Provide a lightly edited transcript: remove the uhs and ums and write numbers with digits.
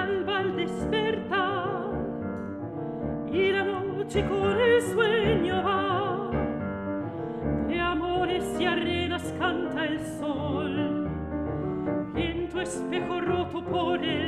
alba al despertar y la noche con el sueño va. De amores y arenas canta el sol y en tu espejo roto por el